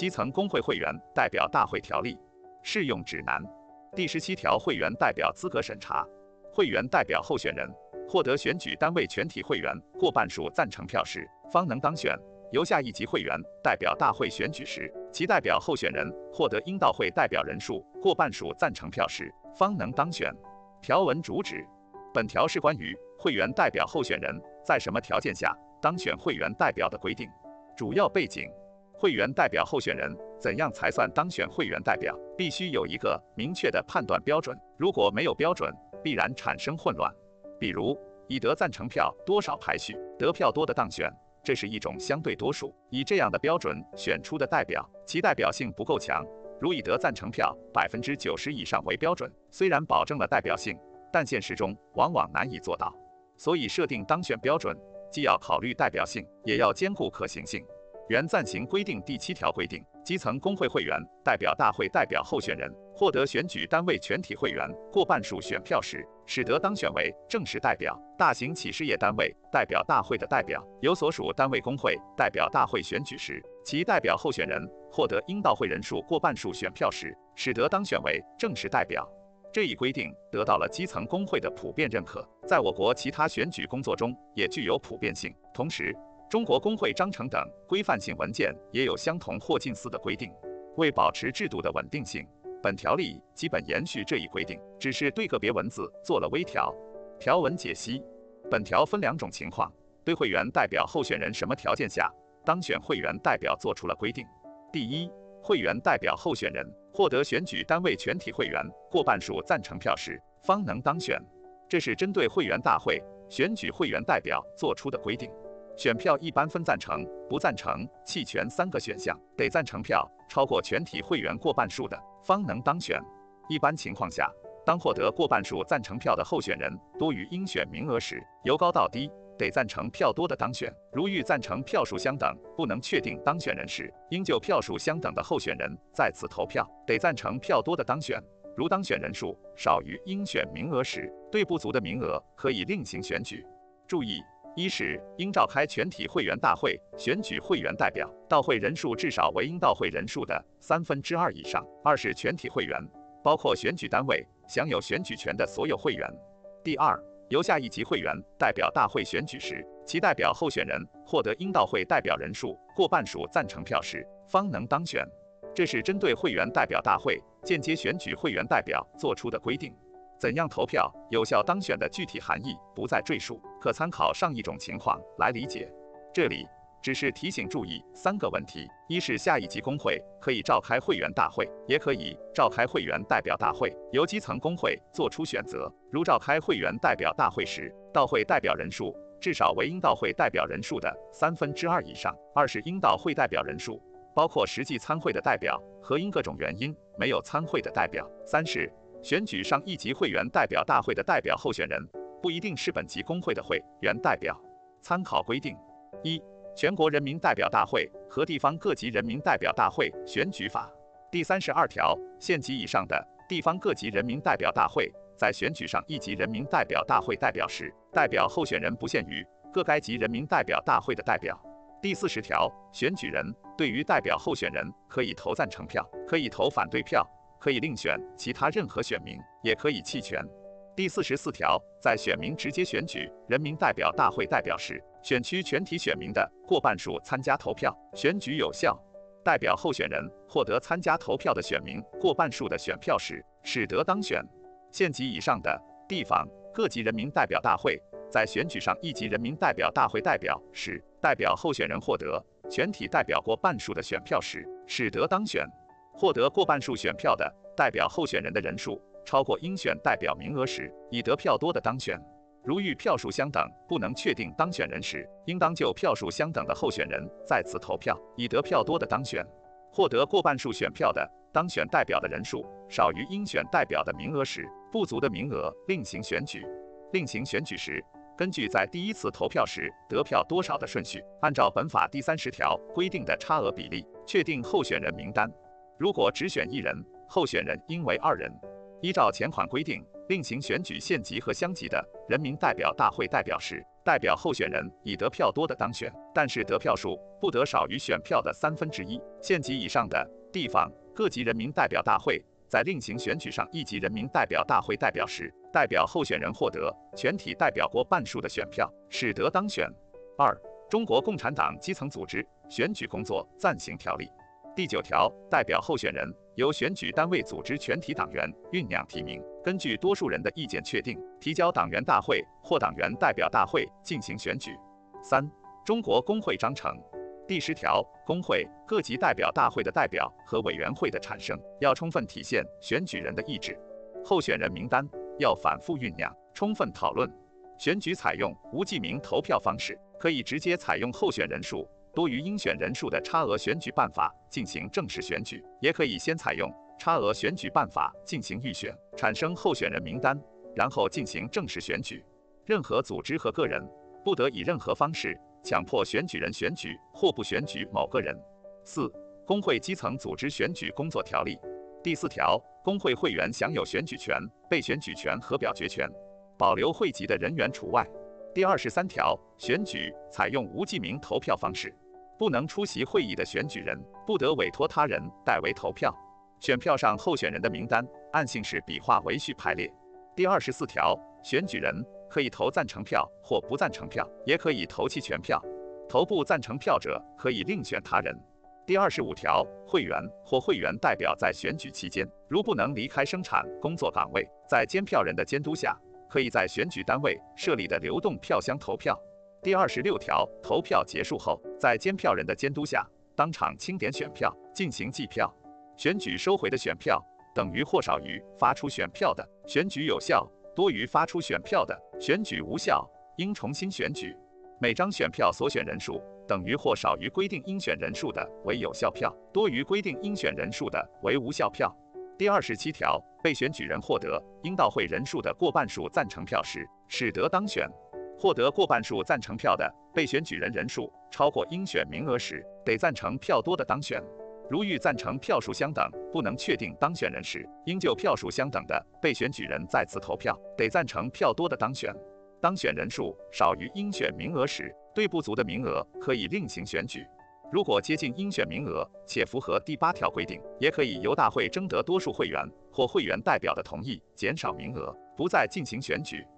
基层工会会员代表大会条例适用指南第17条会员代表资格审查。会员代表候选人获得选举单位全体会员过半数赞成票时，方能当选。由下一级会员代表大会选举时，其代表候选人获得应到会代表人数过半数赞成票时，方能当选。条文主旨：本条是关于会员代表候选人在什么条件下当选会员代表的规定。主要背景：会员代表候选人怎样才算当选会员代表，必须有一个明确的判断标准。如果没有标准，必然产生混乱。比如，以得赞成票多少排序，得票多的当选。这是一种相对多数，以这样的标准选出的代表，其代表性不够强。如以得赞成票90%以上为标准，虽然保证了代表性，但现实中往往难以做到。所以设定当选标准，既要考虑代表性，也要兼顾可行性。原暂行规定第7条规定，基层工会会员代表大会代表候选人获得选举单位全体会员过半数选票时，使得当选为正式代表。大型企事业单位代表大会的代表，由所属单位工会代表大会选举时，其代表候选人获得应到会人数过半数选票时，使得当选为正式代表。这一规定得到了基层工会的普遍认可，在我国其他选举工作中也具有普遍性。同时，中国工会章程等规范性文件也有相同或近似的规定。为保持制度的稳定性，本条例基本延续这一规定，只是对个别文字做了微调。条文解析：本条分2种情况，对会员代表候选人什么条件下当选会员代表作出了规定。第一，会员代表候选人获得选举单位全体会员过半数赞成票时，方能当选。这是针对会员大会选举会员代表作出的规定。选票一般分赞成、不赞成、弃权3个选项，得赞成票超过全体会员过半数的，方能当选。一般情况下，当获得过半数赞成票的候选人多于应选名额时，由高到低，得赞成票多的当选。如遇赞成票数相等，不能确定当选人时，应就票数相等的候选人再次投票，得赞成票多的当选。如当选人数少于应选名额时，对不足的名额可以另行选举。注意：一是应召开全体会员大会选举会员代表，到会人数至少为应到会人数的2/3以上；二是全体会员，包括选举单位享有选举权的所有会员。第二，由下一级会员代表大会选举时，其代表候选人获得应到会代表人数过半数赞成票时，方能当选。这是针对会员代表大会间接选举会员代表作出的规定。怎样投票有效当选的具体含义不再赘述，可参考上一种情况来理解。这里只是提醒注意3个问题：一是下一级工会可以召开会员大会，也可以召开会员代表大会，由基层工会做出选择。如召开会员代表大会时，到会代表人数至少为应到会代表人数的2/3以上；二是应到会代表人数包括实际参会的代表和因各种原因没有参会的代表；三是选举上一级会员代表大会的代表候选人不一定是本级工会的会员代表。参考规定：一、全国人民代表大会和地方各级人民代表大会选举法第32条，县级以上的地方各级人民代表大会在选举上一级人民代表大会代表时，代表候选人不限于各该级人民代表大会的代表。第40条，选举人对于代表候选人可以投赞成票，可以投反对票，可以另选其他任何选民，也可以弃权。第44条，在选民直接选举人民代表大会代表时，选区全体选民的过半数参加投票，选举有效。代表候选人获得参加投票的选民过半数的选票时，使得当选。县级以上的地方各级人民代表大会在选举上一级人民代表大会代表时，代表候选人获得全体代表过半数的选票时，使得当选。获得过半数选票的代表候选人的人数超过应选代表名额时，以得票多的当选。如遇票数相等不能确定当选人时，应当就票数相等的候选人再次投票，以得票多的当选。获得过半数选票的当选代表的人数少于应选代表的名额时，不足的名额另行选举。另行选举时，根据在第一次投票时得票多少的顺序，按照本法第30条规定的差额比例，确定候选人名单。如果只选1人，候选人应为2人。依照前款规定，另行选举县级和乡级的人民代表大会代表时， 代表候选人以得票多的当选，但是得票数不得少于选票的1/3。县级以上的地方各级人民代表大会在另行选举上一级人民代表大会代表时，代表候选人获得全体代表过半数的选票，使得当选。2、中国共产党基层组织选举工作暂行条例第9条，代表候选人由选举单位组织全体党员酝酿提名，根据多数人的意见确定，提交党员大会或党员代表大会进行选举。3、中国工会章程第10条，工会各级代表大会的代表和委员会的产生，要充分体现选举人的意志，候选人名单要反复酝酿，充分讨论。选举采用无记名投票方式，可以直接采用候选人数多于应选人数的差额选举办法进行正式选举，也可以先采用差额选举办法进行预选，产生候选人名单，然后进行正式选举。任何组织和个人不得以任何方式强迫选举人选举或不选举某个人。4、工会基层组织选举工作条例第4条，工会会员享有选举权、被选举权和表决权，保留会籍的人员除外。第23条，选举采用无记名投票方式，不能出席会议的选举人不得委托他人代为投票。选票上候选人的名单按姓氏笔画为序排列。第24条，选举人可以投赞成票或不赞成票，也可以投弃权票。投不赞成票者可以另选他人。第25条，会员或会员代表在选举期间，如不能离开生产工作岗位，在监票人的监督下，可以在选举单位设立的流动票箱投票。第26条，投票结束后，在监票人的监督下，当场清点选票，进行计票。选举收回的选票等于或少于发出选票的，选举有效；多于发出选票的，选举无效，应重新选举。每张选票所选人数等于或少于规定应选人数的为有效票，多于规定应选人数的为无效票。第27条，被选举人获得应到会人数的过半数赞成票时，使得当选。获得过半数赞成票的被选举人人数超过应选名额时，得赞成票多的当选。如遇赞成票数相等，不能确定当选人时，应就票数相等的被选举人再次投票，得赞成票多的当选。当选人数少于应选名额时，对不足的名额可以另行选举。如果接近应选名额且符合第8条规定，也可以由大会征得多数会员或会员代表的同意，减少名额，不再进行选举。